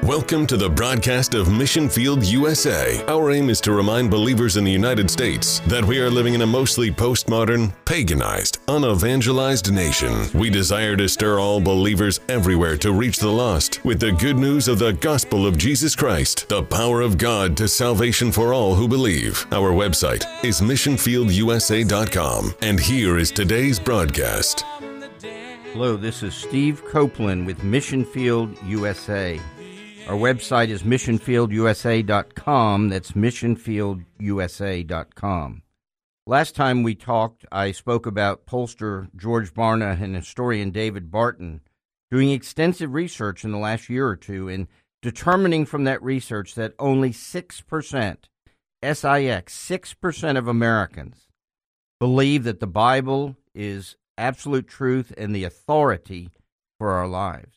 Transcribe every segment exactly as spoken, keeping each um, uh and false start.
Welcome to the broadcast of Mission Field, U S A. Our aim is to remind believers in the United States that we are living in a mostly postmodern, paganized, unevangelized nation. We desire to stir all believers everywhere to reach the lost with the good news of the gospel of Jesus Christ, the power of God to salvation for all who believe. Our website is mission field u s a dot com, and here is today's broadcast. Hello, this is Steve Copeland with Mission Field U S A. Our website is mission field u s a dot com. That's mission field u s a dot com. Last time we talked, I spoke about pollster George Barna and historian David Barton doing extensive research in the last year or two and determining from that research that only six percent, S I X, six percent of Americans believe that the Bible is absolute truth and the authority for our lives.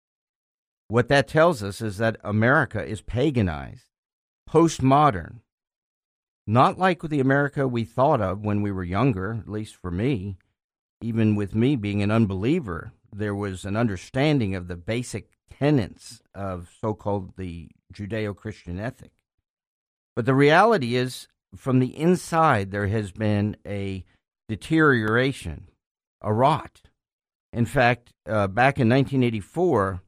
What that tells us is that America is paganized, postmodern, not like the America we thought of when we were younger, at least for me. Even with me being an unbeliever, there was an understanding of the basic tenets of so-called the Judeo-Christian ethic. But the reality is, from the inside, there has been a deterioration, a rot. In fact, uh, back in nineteen eighty-four,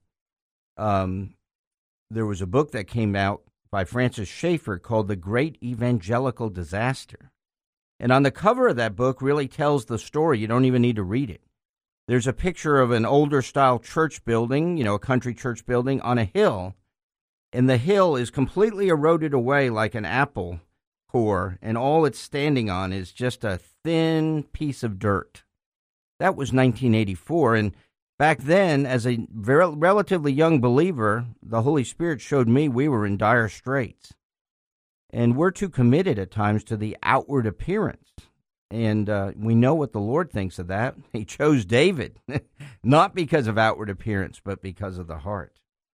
Um, there was a book that came out by Francis Schaeffer called The Great Evangelical Disaster. And on the cover of that book really tells the story. You don't even need to read it. There's a picture of an older style church building, you know, a country church building on a hill. And the hill is completely eroded away like an apple core. And all it's standing on is just a thin piece of dirt. That was nineteen eighty-four. And back then, as a very, relatively young believer, the Holy Spirit showed me we were in dire straits. And we're too committed at times to the outward appearance. And uh, we know what the Lord thinks of that. He chose David, not because of outward appearance, but because of the heart.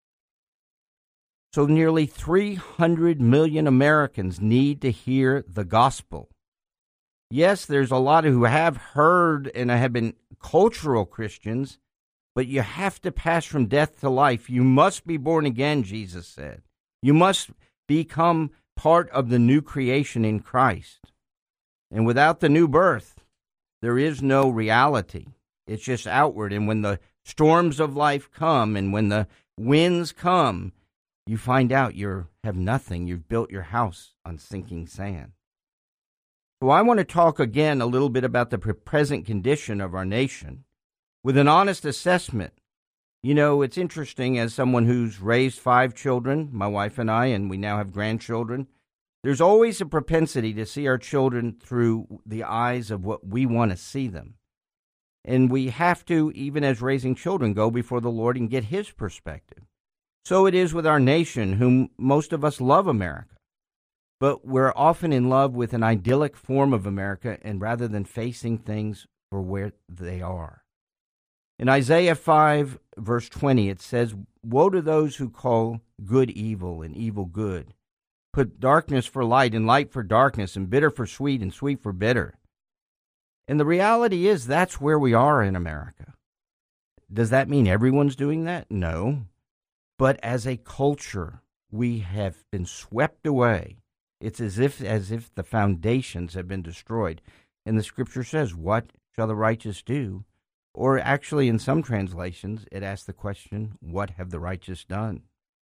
So nearly three hundred million Americans need to hear the gospel. Yes, there's a lot who have heard and have been cultural Christians, but you have to pass from death to life. You must be born again, Jesus said. You must become part of the new creation in Christ. And without the new birth, there is no reality. It's just outward. And when the storms of life come and when the winds come, you find out you have nothing. You've built your house on sinking sand. So I want to talk again a little bit about the present condition of our nation, with an honest assessment. You know, it's interesting, as someone who's raised five children, my wife and I, and we now have grandchildren, there's always a propensity to see our children through the eyes of what we want to see them. And we have to, even as raising children, go before the Lord and get His perspective. So it is with our nation, whom most of us love America. But we're often in love with an idyllic form of America, and rather than facing things for where they are. In Isaiah five, verse twenty, it says, "Woe to those who call good evil and evil good, put darkness for light and light for darkness, and bitter for sweet and sweet for bitter." And the reality is that's where we are in America. Does that mean everyone's doing that? No. But as a culture, we have been swept away. It's as if as if the foundations have been destroyed. And the scripture says, "What shall the righteous do?" Or actually, in some translations, it asks the question, what have the righteous done?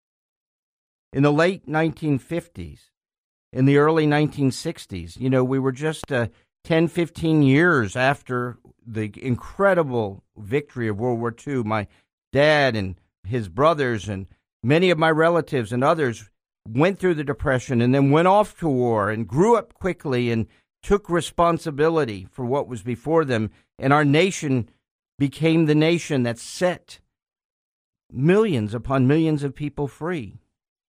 In the late nineteen fifties, in the early nineteen sixties, you know, we were just uh, ten, fifteen years after the incredible victory of World War Two. My dad and his brothers and many of my relatives and others went through the Depression and then went off to war and grew up quickly and took responsibility for what was before them. And our nation became the nation that set millions upon millions of people free.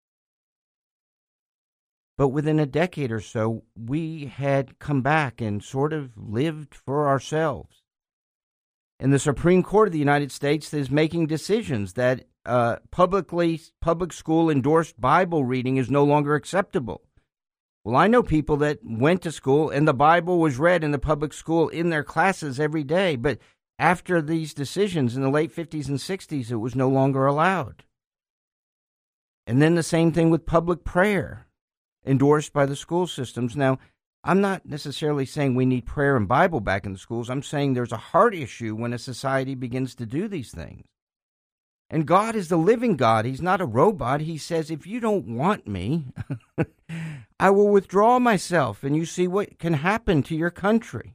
But within a decade or so, we had come back and sort of lived for ourselves. And the Supreme Court of the United States is making decisions that uh, publicly, public school endorsed Bible reading is no longer acceptable. Well, I know people that went to school and the Bible was read in the public school in their classes every day, but after these decisions in the late fifties and sixties, it was no longer allowed. And then the same thing with public prayer, endorsed by the school systems. Now, I'm not necessarily saying we need prayer and Bible back in the schools. I'm saying there's a heart issue when a society begins to do these things. And God is the living God. He's not a robot. He says, if you don't want me, I will withdraw myself, and you see what can happen to your country.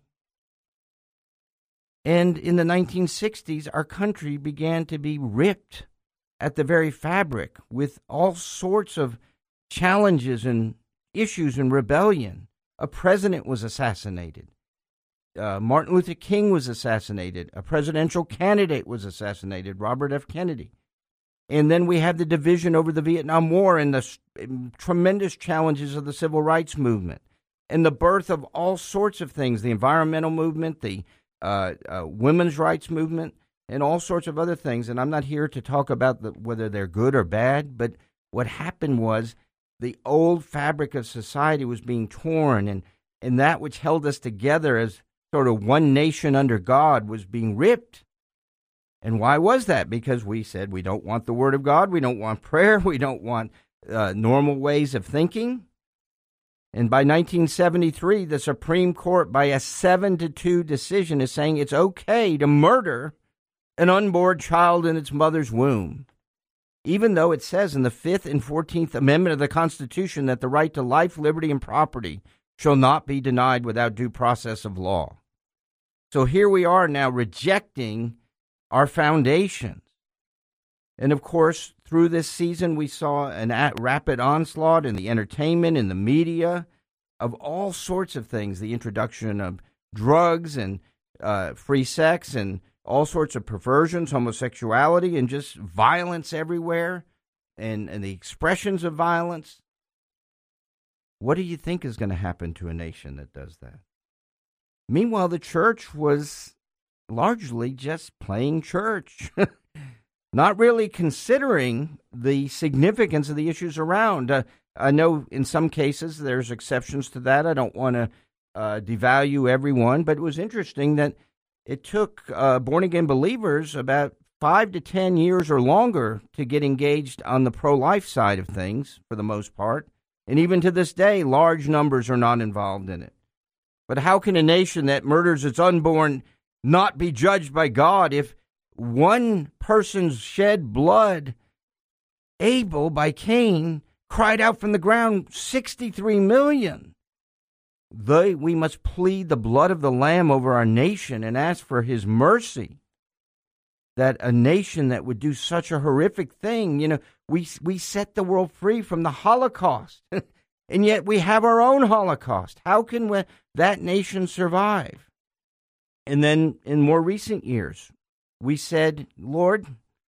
And in the nineteen sixties, our country began to be ripped at the very fabric with all sorts of challenges and issues and rebellion. A president was assassinated. Uh, Martin Luther King was assassinated. A presidential candidate was assassinated, Robert F. Kennedy. And then we had the division over the Vietnam War and the um, tremendous challenges of the civil rights movement and the birth of all sorts of things, the environmental movement, the uh, uh, women's rights movement, and all sorts of other things. And I'm not here to talk about the, whether they're good or bad, but what happened was the old fabric of society was being torn, and, and that which held us together as sort of one nation under God was being ripped. And why was that? Because we said we don't want the Word of God, we don't want prayer, we don't want uh, normal ways of thinking. And by nineteen seventy-three, the Supreme Court, by a seven to two decision, is saying it's okay to murder an unborn child in its mother's womb, even though it says in the Fifth and Fourteenth Amendment of the Constitution that the right to life, liberty, and property shall not be denied without due process of law. So here we are now rejecting our foundations. And of course, through this season, we saw an at rapid onslaught in the entertainment, in the media, of all sorts of things, the introduction of drugs and uh, free sex and all sorts of perversions, homosexuality, and just violence everywhere, and, and the expressions of violence. What do you think is going to happen to a nation that does that? Meanwhile, the church was largely just playing church, not really considering the significance of the issues around. Uh, I know in some cases there's exceptions to that. I don't want to uh, devalue everyone, but it was interesting that it took uh, born-again believers about five to ten years or longer to get engaged on the pro-life side of things, for the most part. And even to this day, large numbers are not involved in it. But how can a nation that murders its unborn not be judged by God if one person's shed blood, Abel by Cain, cried out from the ground, sixty-three million? They, we must plead the blood of the Lamb over our nation and ask for his mercy, that a nation that would do such a horrific thing, you know, we we set the world free from the Holocaust, and yet we have our own Holocaust. How can we, that nation survive? And then in more recent years, we said, Lord,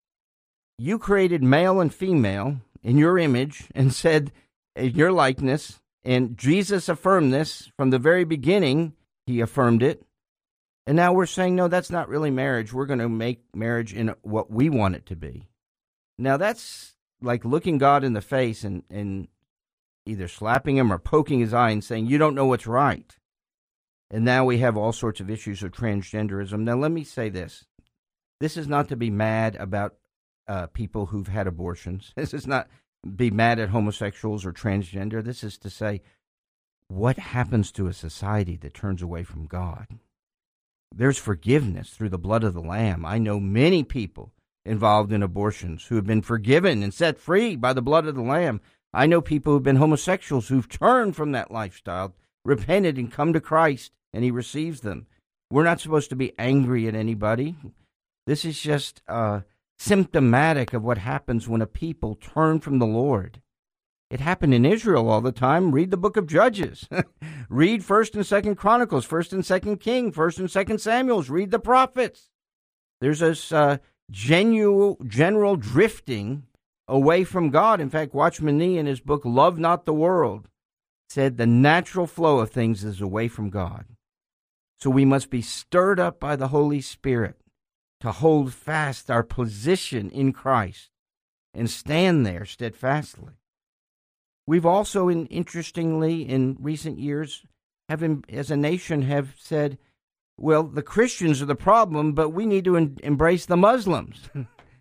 you created male and female in your image and said, in your likeness, and Jesus affirmed this from the very beginning. He affirmed it. And now we're saying, no, that's not really marriage. We're going to make marriage in what we want it to be. Now, that's like looking God in the face and, and either slapping him or poking his eye and saying, you don't know what's right. And now we have all sorts of issues of transgenderism. Now, let me say this. This is not to be mad about uh, people who've had abortions. This is not be mad at homosexuals or transgender. This is to say, what happens to a society that turns away from God? There's forgiveness through the blood of the Lamb. I know many people involved in abortions who have been forgiven and set free by the blood of the Lamb. I know people who've been homosexuals who've turned from that lifestyle, repented, and come to Christ, and he receives them. We're not supposed to be angry at anybody. This is just uh, symptomatic of what happens when a people turn from the Lord. It happened in Israel all the time. Read the book of Judges. Read First and Second Chronicles, First and Second King, First and Second Samuels. Read the prophets. There's this uh, genuine, general drifting away from God. In fact, Watchman Nee, in his book Love Not the World, said the natural flow of things is away from God. So we must be stirred up by the Holy Spirit to hold fast our position in Christ and stand there steadfastly. We've also, in, interestingly, in recent years, have, as a nation, have said, well, the Christians are the problem, but we need to en- embrace the Muslims.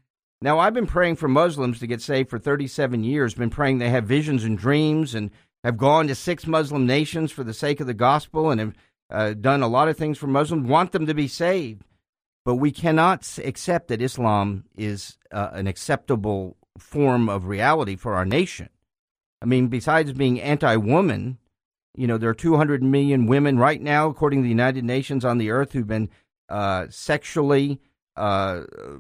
Now, I've been praying for Muslims to get saved for thirty-seven years, been praying they have visions and dreams, and have gone to six Muslim nations for the sake of the gospel, and have uh, done a lot of things for Muslims, want them to be saved. But we cannot accept that Islam is uh, an acceptable form of reality for our nation. I mean, besides being anti-woman, you know, there are two hundred million women right now, according to the United Nations, on the earth who've been uh, sexually uh,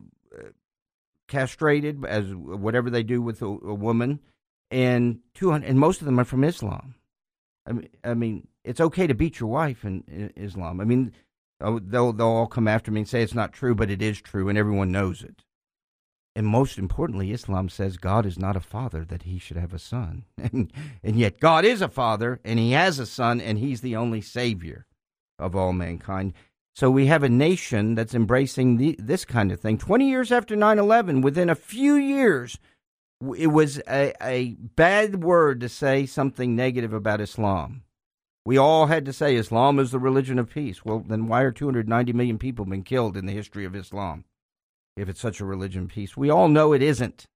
castrated, as whatever they do with a, a woman, and two hundred, and most of them are from Islam. I mean, I mean, it's okay to beat your wife in, in Islam. I mean, they'll they'll all come after me and say it's not true, but it is true, and everyone knows it. And most importantly, Islam says God is not a father that he should have a son. And, and yet God is a father, and he has a son, and he's the only savior of all mankind. So we have a nation that's embracing the, this kind of thing. twenty years after nine eleven, within a few years, it was a, a bad word to say something negative about Islam. We all had to say Islam is the religion of peace. Well, then why are two hundred ninety million people been killed in the history of Islam? If it's such a religion of peace, we all know it isn't.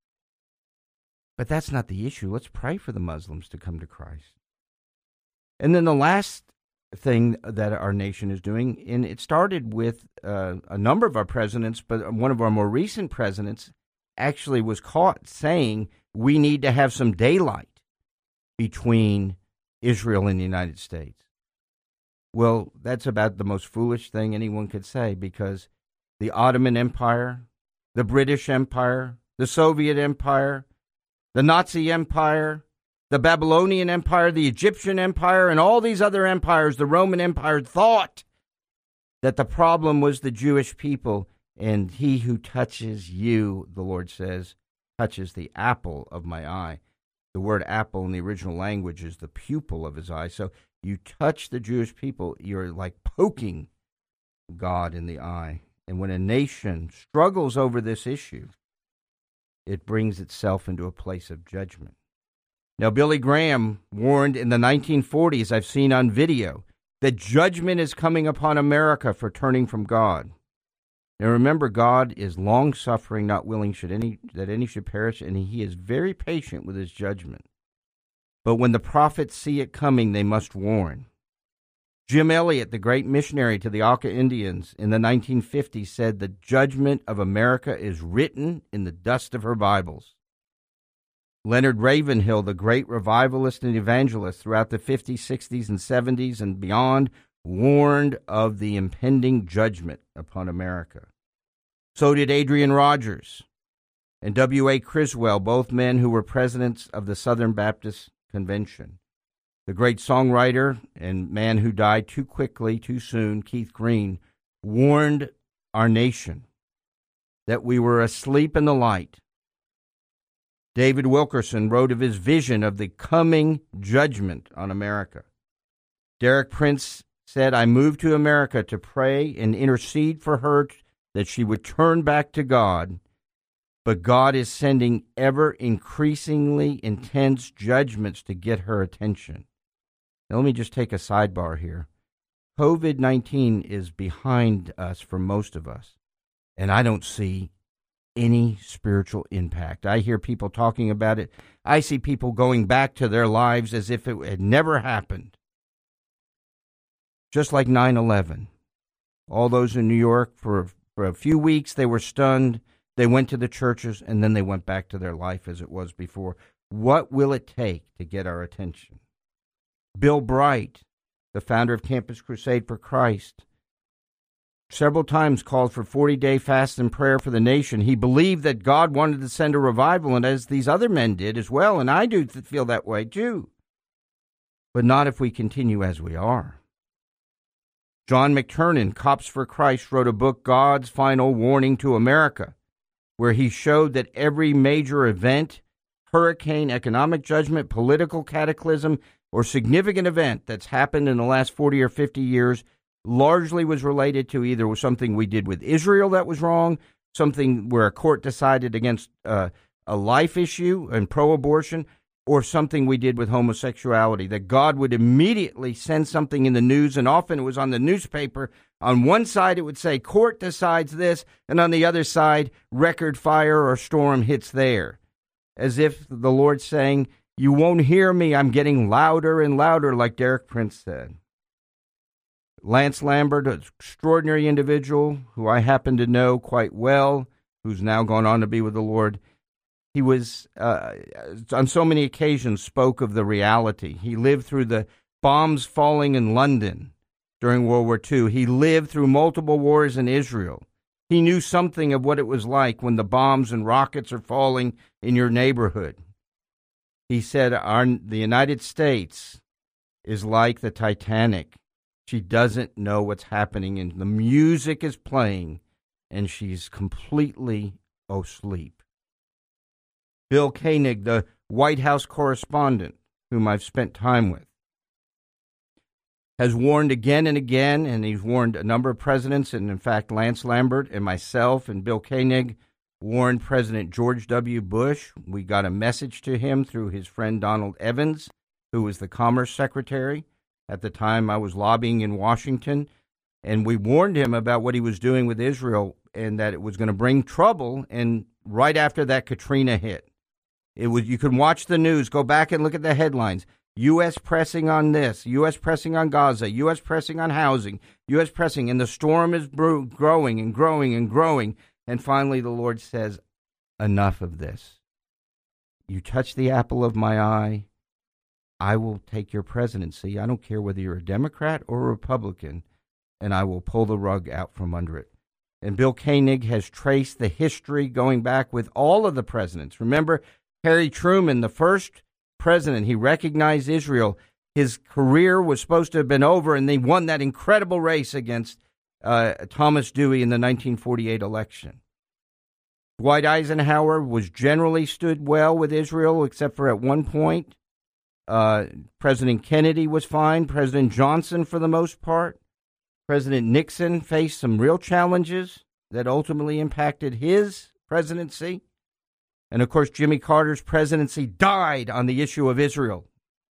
But that's not the issue. Let's pray for the Muslims to come to Christ. And then the last thing that our nation is doing, and it started with uh, a number of our presidents, but one of our more recent presidents actually was caught saying we need to have some daylight between Israel and the United States. Well, that's about the most foolish thing anyone could say, because the Ottoman Empire, the British Empire, the Soviet Empire, the Nazi Empire, the Babylonian Empire, the Egyptian Empire, and all these other empires, the Roman Empire, thought that the problem was the Jewish people, and he who touches you, the Lord says, touches the apple of my eye. The word apple in the original language is the pupil of his eye. So you touch the Jewish people, you're like poking God in the eye. And when a nation struggles over this issue, it brings itself into a place of judgment. Now, Billy Graham warned in the nineteen forties, I've seen on video, that judgment is coming upon America for turning from God. Now, remember, God is long-suffering, not willing should any that any should perish, and he is very patient with his judgment. But when the prophets see it coming, they must warn. Jim Elliot, the great missionary to the Auca Indians in the nineteen fifties, said the judgment of America is written in the dust of her Bibles. Leonard Ravenhill, the great revivalist and evangelist throughout the fifties, sixties, and seventies and beyond, warned of the impending judgment upon America. So did Adrian Rogers and W A Criswell, both men who were presidents of the Southern Baptist Convention. The great songwriter and man who died too quickly, too soon, Keith Green, warned our nation that we were asleep in the light. David Wilkerson wrote of his vision of the coming judgment on America. Derek Prince said, I moved to America to pray and intercede for her that she would turn back to God, but God is sending ever increasingly intense judgments to get her attention. Now, let me just take a sidebar here. COVID nineteen is behind us for most of us, and I don't see any spiritual impact. I hear people talking about it. I see people going back to their lives as if it had never happened. Just like nine eleven. All those in New York, for, for a few weeks, they were stunned. They went to the churches, and then they went back to their life as it was before. What will it take to get our attention? Bill Bright, the founder of Campus Crusade for Christ, several times called for forty-day fast and prayer for the nation. He believed that God wanted to send a revival, and as these other men did as well, and I do feel that way too. But not if we continue as we are. John McTernan, Cops for Christ, wrote a book, God's Final Warning to America, where he showed that every major event, hurricane, economic judgment, political cataclysm, or significant event that's happened in the last forty or fifty years largely was related to either something we did with Israel that was wrong, something where a court decided against uh, a life issue and pro-abortion, or something we did with homosexuality, that God would immediately send something in the news, and often it was on the newspaper, On one side, it would say court decides this, and on the other side, record fire or storm hits there. As if the Lord's saying, you won't hear me, I'm getting louder and louder, like Derek Prince said. Lance Lambert, an extraordinary individual who I happen to know quite well, who's now gone on to be with the Lord, he was, uh, on so many occasions, spoke of the reality. He lived through the bombs falling in London during World War Two. He lived through multiple wars in Israel. He knew something of what it was like when the bombs and rockets are falling in your neighborhood. He said, Our, the United States is like the Titanic. She doesn't know what's happening, and the music is playing, and she's completely asleep. Bill Koenig, the White House correspondent, whom I've spent time with, has warned again and again, and he's warned a number of presidents, and in fact, Lance Lambert and myself and Bill Koenig warned President George W. Bush. We got a message to him through his friend Donald Evans, who was the Commerce Secretary. At the time, I was lobbying in Washington, and we warned him about what he was doing with Israel and that it was going to bring trouble, and right after that, Katrina hit. It was, you can watch the news, go back and look at the headlines. U S pressing on this, U S pressing on Gaza, U S pressing on housing, U S pressing, and the storm is brew- growing and growing and growing. And finally, the Lord says, enough of this. You touch the apple of my eye, I will take your presidency. I don't care whether you're a Democrat or a Republican, and I will pull the rug out from under it. And Bill Koenig has traced the history going back with all of the presidents. Remember, Harry Truman, the first president, he recognized Israel. His career was supposed to have been over, and they won that incredible race against uh, Thomas Dewey in the nineteen forty-eight election. Dwight Eisenhower was generally stood well with Israel, except for at one point. Uh, President Kennedy was fine. President Johnson, for the most part. President Nixon faced some real challenges that ultimately impacted his presidency. And, of course, Jimmy Carter's presidency died on the issue of Israel,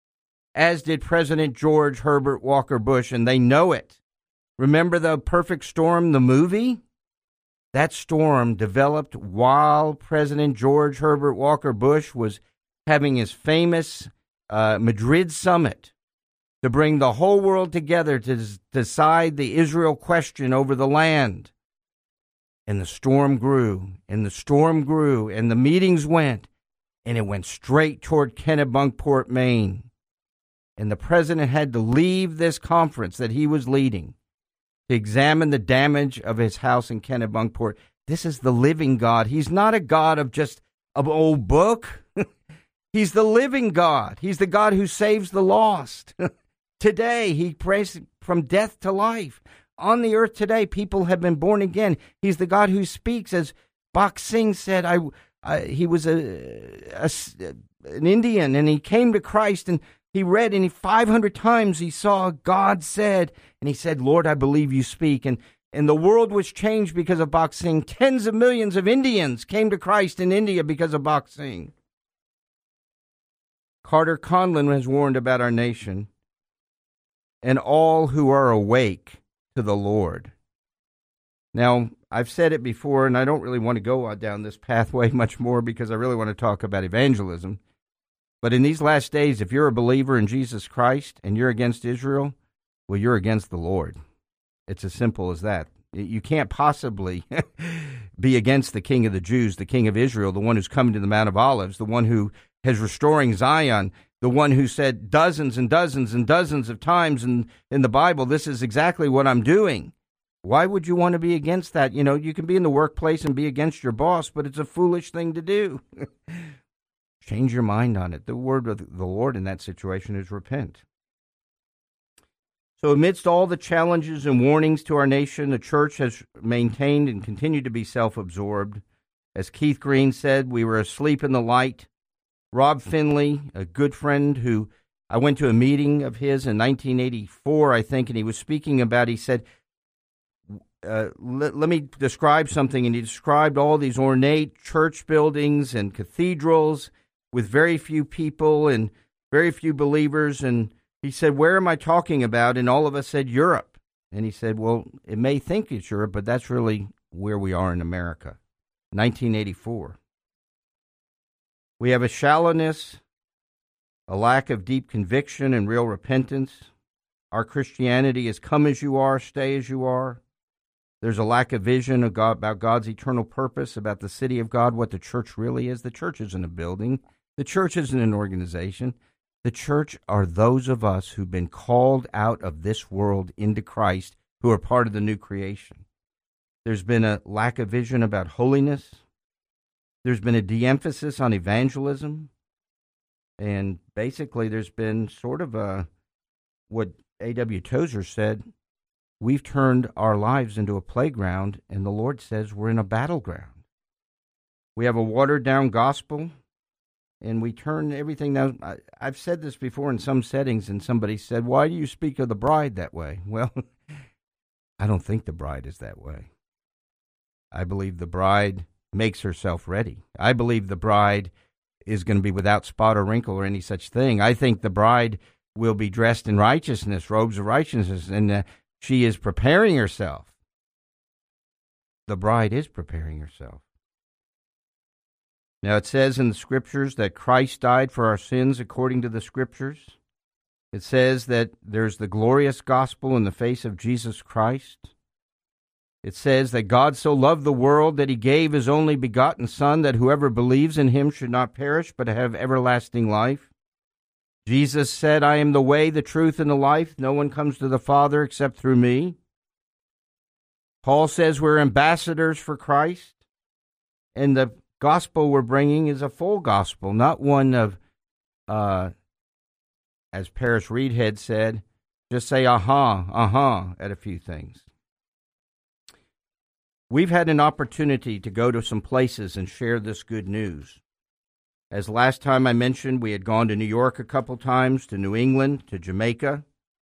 as did President George Herbert Walker Bush, and they know it. Remember The Perfect Storm, the movie? That storm developed while President George Herbert Walker Bush was having his famous uh, Madrid summit to bring the whole world together to d- decide the Israel question over the land. And the storm grew, and the storm grew, and the meetings went, and it went straight toward Kennebunkport, Maine. And the president had to leave this conference that he was leading to examine the damage of his house in Kennebunkport. This is the living God. He's not a God of just an old book. He's the living God. He's the God who saves the lost. Today, he prays from death to life. On the earth today, people have been born again. He's the God who speaks. As Bach Singh said, I, I, he was a, a, an Indian, and he came to Christ, and he read, and he, five hundred times he saw God said, and he said, Lord, I believe you speak. And, and the world was changed because of Bach Singh. Tens of millions of Indians came to Christ in India because of Bach Singh. Carter Conlon has warned about our nation and all who are awake to the Lord. Now, I've said it before, and I don't really want to go down this pathway much more because I really want to talk about evangelism. But in these last days, if you're a believer in Jesus Christ and you're against Israel, well, you're against the Lord. It's as simple as that. You can't possibly be against the King of the Jews, the King of Israel, the one who's coming to the Mount of Olives, the one who is restoring Zion, the one who said dozens and dozens and dozens of times in, in the Bible, this is exactly what I'm doing. Why would you want to be against that? You know, you can be in the workplace and be against your boss, but it's a foolish thing to do. Change your mind on it. The word of the Lord in that situation is repent. So amidst all the challenges and warnings to our nation, the church has maintained and continued to be self-absorbed. As Keith Green said, we were asleep in the light. Rob Finley, a good friend who I went to a meeting of his in nineteen eighty-four, I think, and he was speaking about, he said, uh, let, let me describe something. And he described all these ornate church buildings and cathedrals with very few people and very few believers. And he said, where am I talking about? And all of us said, Europe. And he said, well, it may think it's Europe, but that's really where we are in America. nineteen eighty-four. We have a shallowness, a lack of deep conviction and real repentance. Our Christianity is come as you are, stay as you are. There's a lack of vision of God, about God's eternal purpose, about the city of God, what the church really is. The church isn't a building. The church isn't an organization. The church are those of us who've been called out of this world into Christ, who are part of the new creation. There's been a lack of vision about holiness. There's been a de-emphasis on evangelism. And basically there's been sort of a, what A W Tozer said, we've turned our lives into a playground, and the Lord says we're in a battleground. We have a watered-down gospel, and we turn everything down. I, I've said this before in some settings, and somebody said, why do you speak of the bride that way? Well, I don't think the bride is that way. I believe the bride makes herself ready. I believe the bride is going to be without spot or wrinkle or any such thing. I think the bride will be dressed in righteousness, robes of righteousness, and uh, she is preparing herself. The bride is preparing herself. Now, it says in the Scriptures that Christ died for our sins according to the Scriptures. It says that there's the glorious gospel in the face of Jesus Christ. It says that God so loved the world that he gave his only begotten Son, that whoever believes in him should not perish but have everlasting life. Jesus said, I am the way, the truth, and the life. No one comes to the Father except through me. Paul says we're ambassadors for Christ, and the gospel we're bringing is a full gospel, not one of, uh, as Paris Reed had said, just say aha, aha at a few things. We've had an opportunity to go to some places and share this good news. As last time I mentioned, we had gone to New York a couple times, to New England, to Jamaica.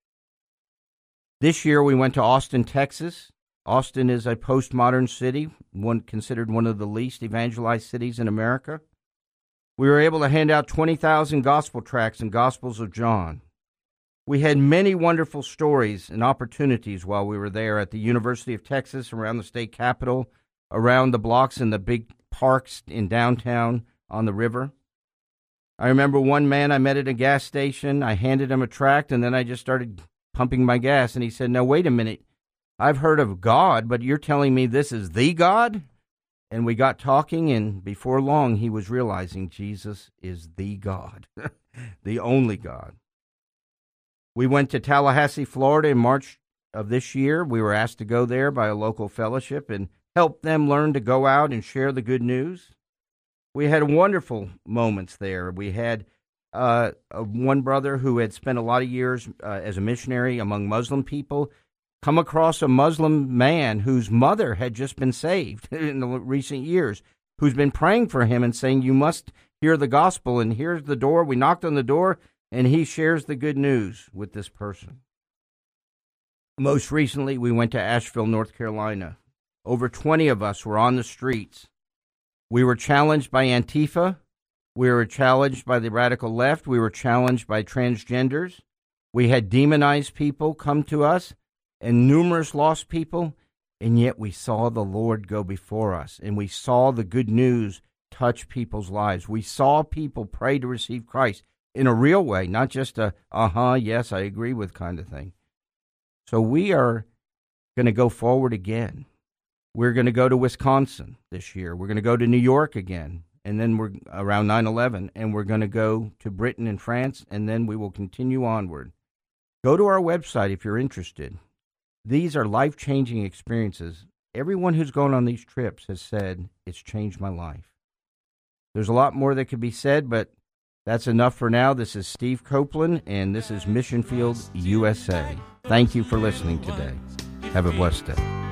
This year we went to Austin, Texas. Austin is a postmodern city, one considered one of the least evangelized cities in America. We were able to hand out twenty thousand gospel tracts and Gospels of John. We had many wonderful stories and opportunities while we were there at the University of Texas, around the state capitol, around the blocks in the big parks in downtown on the river. I remember one man I met at a gas station. I handed him a tract, and then I just started pumping my gas, and he said, now, wait a minute. I've heard of God, but you're telling me this is the God? And we got talking, and before long, he was realizing Jesus is the God, the only God. We went to Tallahassee, Florida in March of this year. We were asked to go there by a local fellowship and help them learn to go out and share the good news. We had wonderful moments there. We had uh, one brother who had spent a lot of years uh, as a missionary among Muslim people come across a Muslim man whose mother had just been saved in the recent years, who's been praying for him and saying, you must hear the gospel, and here's the door. We knocked on the door, and he shares the good news with this person. Most recently, we went to Asheville, North Carolina. Over twenty of us were on the streets. We were challenged by Antifa. We were challenged by the radical left. We were challenged by transgenders. We had demonized people come to us and numerous lost people, and yet we saw the Lord go before us, and we saw the good news touch people's lives. We saw people pray to receive Christ in a real way, not just a, uh-huh, yes, I agree with kind of thing. So we are going to go forward again. We're going to go to Wisconsin this year. We're going to go to New York again, and then we're around nine eleven, and we're going to go to Britain and France, and then we will continue onward. Go to our website if you're interested. These are life-changing experiences. Everyone who's gone on these trips has said, it's changed my life. There's a lot more that could be said, but that's enough for now. This is Steve Copeland, and this is Mission Field U S A. Thank you for listening today. Have a blessed day.